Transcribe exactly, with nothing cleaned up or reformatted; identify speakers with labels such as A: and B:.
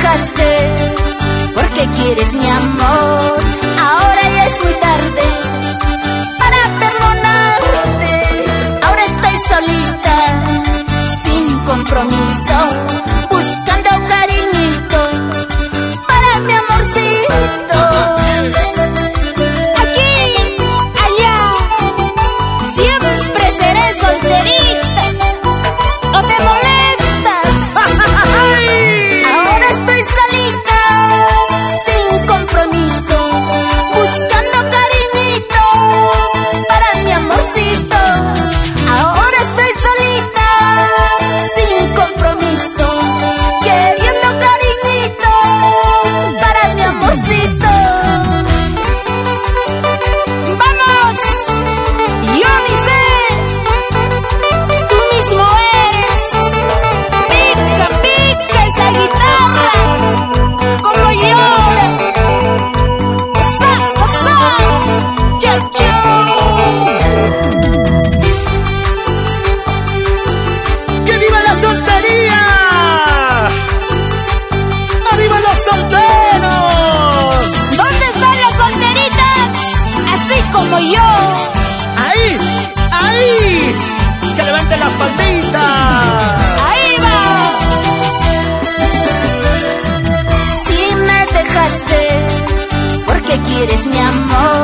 A: dejaste, porque quieres mi amor. Ahora ya es muy tarde para perdonarte. Ahora estoy solita, sin compromiso, buscando cariñito para mi amorcito. Aquí, allá, siempre seré solterita. ¿No te molestas? Ahora estoy solita, sin compromiso, buscando cariñito para mi amorcito. Ahora estoy solita, sin compromiso, queriendo cariñito para mi amorcito. ¡Vamos! Yo ni sé, tú mismo eres. Pica, pica esa guitarra, como llora. Sa, sa, cha, cha.
B: ¡Que viva la soltería! ¡Arriba los solteros!
A: ¿Dónde están las solteritas? Así como yo.
B: ¡Ahí! ¡Ahí! ¡Que levanten las palmitas!
A: Ahí va. Si me dejaste, porque quieres mi amor.